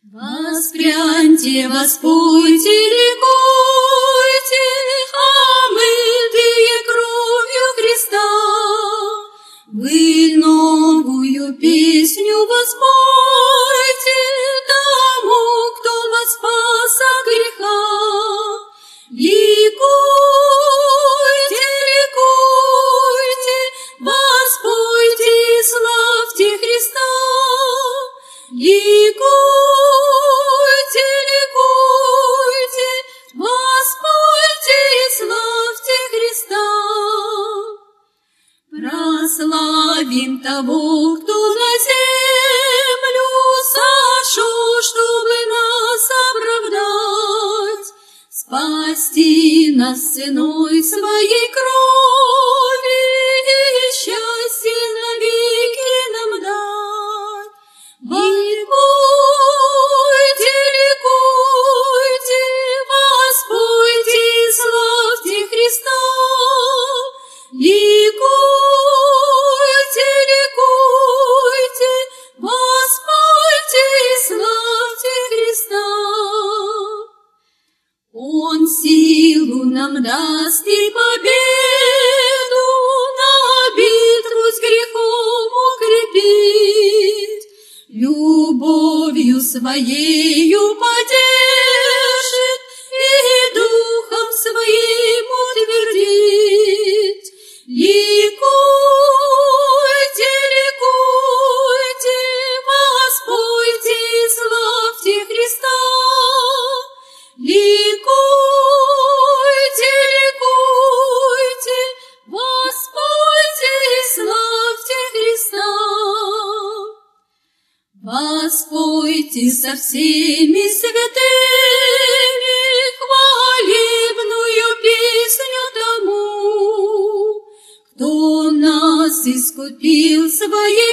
Воспряньте, воспойте, ликуйте, омытые кровью Христа. Вы новую песню воспойте тому, кто вас спас от греха. Ликуйте, ликуйте, воспойте, славьте Христа. Ликуйте, ликуйте, воспойте, славьте Христа. Прославим того, кто на землю сошел, чтобы нас оправдать, спасти нас ценой своей крови и счастье навеки нам дать. Ликуйте, ликуйте, воспойте, славьте Христа. Ликуйте, ликуйте, воспойте, славьте Христа. Он силу нам даст и победу на битву с грехом укрепит, любовью своею поддержит и духом своим утвердит. Ликуйте, ликуйте, воспойте, славьте Христа. Ликуйте, ликуйте, воспойте, славьте Христа. Воспойте со всеми святыми хвалебную песню тому, кто нас искупил своей